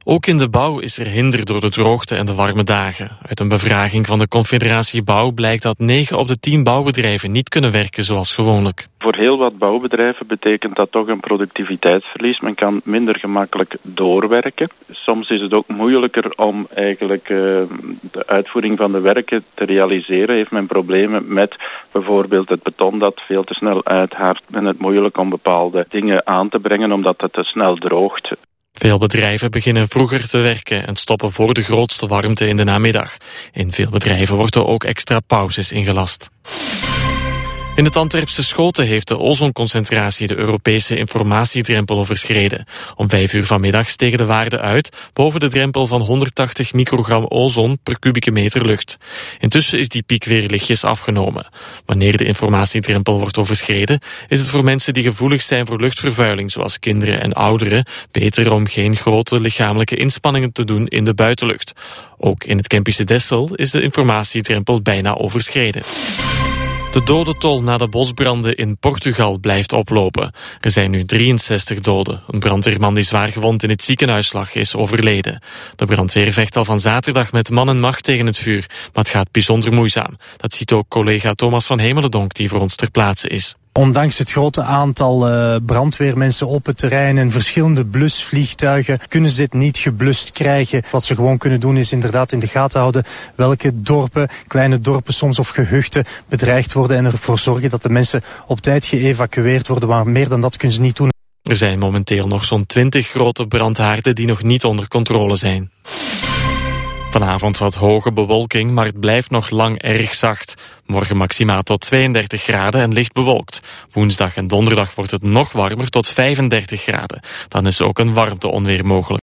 Ook in de bouw is er hinder door de droogte en de warme dagen. Uit een bevraging van de Confederatie Bouw blijkt dat 9 op de 10 bouwbedrijven niet kunnen werken zoals gewoonlijk. Voor heel wat bouwbedrijven betekent dat toch een productiviteitsverlies. Men kan minder gemakkelijk doorwerken. Soms is het ook moeilijker om eigenlijk de uitvoering van de werken te realiseren. Heeft men problemen met bijvoorbeeld het beton dat veel te snel uithaart. Men het moeilijk om bepaalde dingen aan te brengen omdat het te snel droogt. Veel bedrijven beginnen vroeger te werken en stoppen voor de grootste warmte in de namiddag. In veel bedrijven worden ook extra pauzes ingelast. In het Antwerpse Schoten heeft de ozonconcentratie de Europese informatiedrempel overschreden. Om 5 uur vanmiddag stegen de waarden uit boven de drempel van 180 microgram ozon per kubieke meter lucht. Intussen is die piek weer lichtjes afgenomen. Wanneer de informatiedrempel wordt overschreden, is het voor mensen die gevoelig zijn voor luchtvervuiling, zoals kinderen en ouderen, beter om geen grote lichamelijke inspanningen te doen in de buitenlucht. Ook in het Kempische Dessel is de informatiedrempel bijna overschreden. De dodentol na de bosbranden in Portugal blijft oplopen. Er zijn nu 63 doden. Een brandweerman die zwaar gewond in het ziekenhuis lag is overleden. De brandweer vecht al van zaterdag met man en macht tegen het vuur, maar het gaat bijzonder moeizaam. Dat ziet ook collega Thomas van Hemelendonk, die voor ons ter plaatse is. Ondanks het grote aantal brandweermensen op het terrein en verschillende blusvliegtuigen kunnen ze dit niet geblust krijgen. Wat ze gewoon kunnen doen is inderdaad in de gaten houden welke dorpen, kleine dorpen soms of gehuchten bedreigd worden en ervoor zorgen dat de mensen op tijd geëvacueerd worden. Maar meer dan dat kunnen ze niet doen. Er zijn momenteel nog zo'n 20 grote brandhaarden die nog niet onder controle zijn. Vanavond wat hoge bewolking, maar het blijft nog lang erg zacht. Morgen maximaal tot 32 graden en licht bewolkt. Woensdag en donderdag wordt het nog warmer tot 35 graden. Dan is ook een warmteonweer mogelijk.